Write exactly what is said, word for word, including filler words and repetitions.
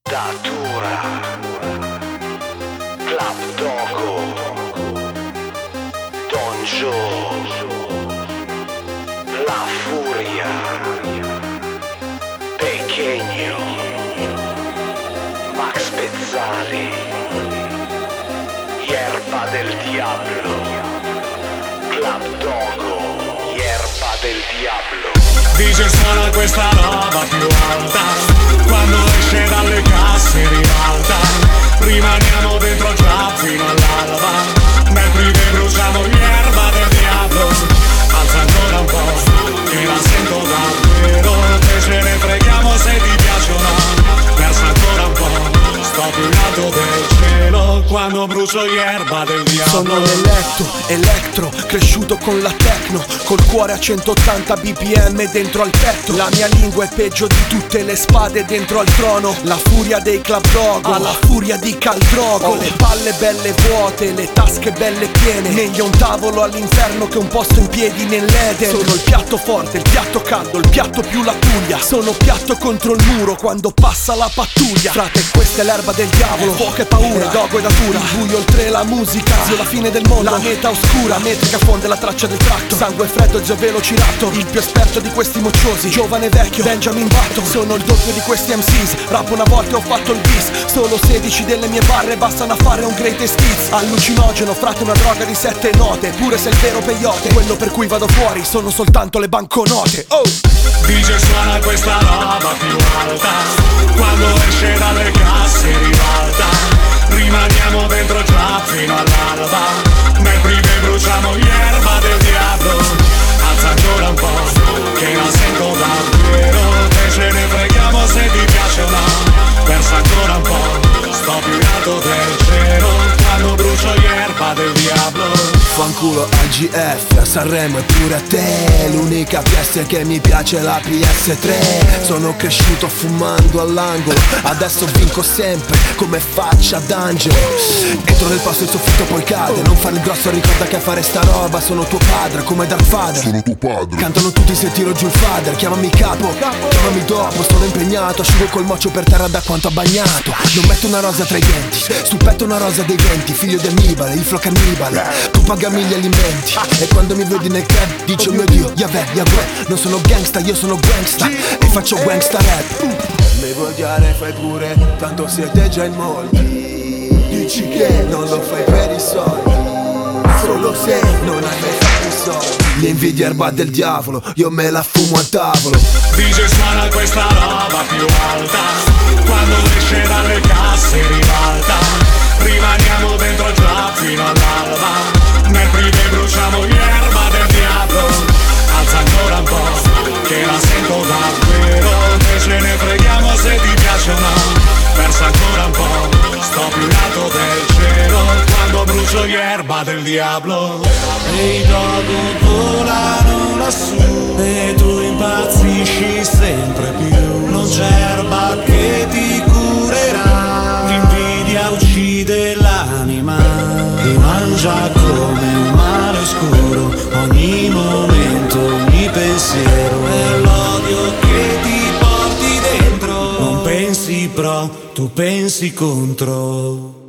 Datura, Club Dogo, Don Joe, La Furia, Pequeño, Max Pezzali, Yerba del Diablo, Club Dogo, Yerba del Diablo. Dice suona questa roba più alta, quando esce dalle casse ribalta. Rimaniamo dentro il club fino all'alba, nel privé bruciamo l'erba del diavolo. Alza ancora un po', che la sento davvero, che ce ne freghiamo se ti piace o no. Versa ancora un po', sto più in alto del cielo, quando brucio l'erba del diavolo. Sono l'eletto, elettro, cresciuto con la techno, col cuore a centottanta bpm dentro al petto. La mia lingua è peggio di tutte le spade dentro al trono. La furia dei Club Dogo, alla furia di Caldrogo. Ho le palle belle vuote, le tasche belle piene, meglio un tavolo all'inferno che un posto in piedi nell'Eden. Sono il piatto forte, il piatto caldo, il piatto più la tuglia. Sono piatto contro il muro quando passa la pattuglia. Frate, questa è l'erba del diavolo, poche paure, dogo e datura. Il buio oltre la musica, zio la fine del mondo, la meta oscura, metrica fonde la traccia del tratto. Sangue freddo e giovello cirato, il più esperto di questi mocciosi, giovane vecchio, Benjamin Button. Sono il doppio di questi M Cs, rappo una volta e ho fatto il bis. Solo sedici delle mie barre bastano a fare un greatest hits. Allucinogeno, frate, una droga di sette note, pure se il vero peyote, quello per cui vado fuori sono soltanto le banconote. Oh! Dice suona questa roba più alta, quando esce dalle casse ribalta. Rimaniamo dentro il club fino all'alba, nel privé bruciamo l'erba del diavolo. Alza ancora un po', che la sento davvero, che ce ne freghiamo se ti piace o no. Versa ancora un po', sto più in alto del cielo, quando brucio l'erba del diavolo. Fanculo al G F, a Sanremo e pure a te. L'unica P S che mi piace è la P S tre. Sono cresciuto fumando all'angolo, adesso vinco sempre come faccia d'angelo. Entro nel passo, il soffitto poi cade. Non fare il grosso, ricorda che a fare sta roba sono tuo padre, come Darth Vader. Sono tuo padre. Cantano tutti se tiro giù il fader. Chiamami capo, chiamami dopo, sono impegnato. Asciugo col mocio per terra da quanto ha bagnato. Non metto una rosa tra i denti, sul petto una rosa dei venti. Figlio del Nibale, il flow cannibale, tu pagami gli alimenti. E quando mi vedi nel club dici oh mio Dio, Yahweh, Yahweh. Non sono gangsta, io sono gangsta e faccio gangsta rap. Mi vuoi odiare, fai pure, tanto siete già in molti. Dici che non lo fai per i soldi, solo se non hai mai fatto i soldi. L'invidia erba del diavolo, io me la fumo al tavolo. Dice suona questa roba più alta, quando esce dalle casse ribalta. Rimaniamo dentro il club fino all'alba, nel privé bruciamo l'erba del diavolo. Alza ancora un po', che la sento davvero, che ce ne freghiamo se ti piace o no. Versa ancora un po', sto più in alto del cielo, quando brucio l'erba del diavolo. E i dogo volano lassù e tu impazzisci sempre più. Non c'è erba che ti curerà, l'invidia uccide l'anima, ti mangia come un male oscuro. Ogni momento, ogni pensiero è l'odio che ti porti dentro. Non pensi pro, tu pensi contro.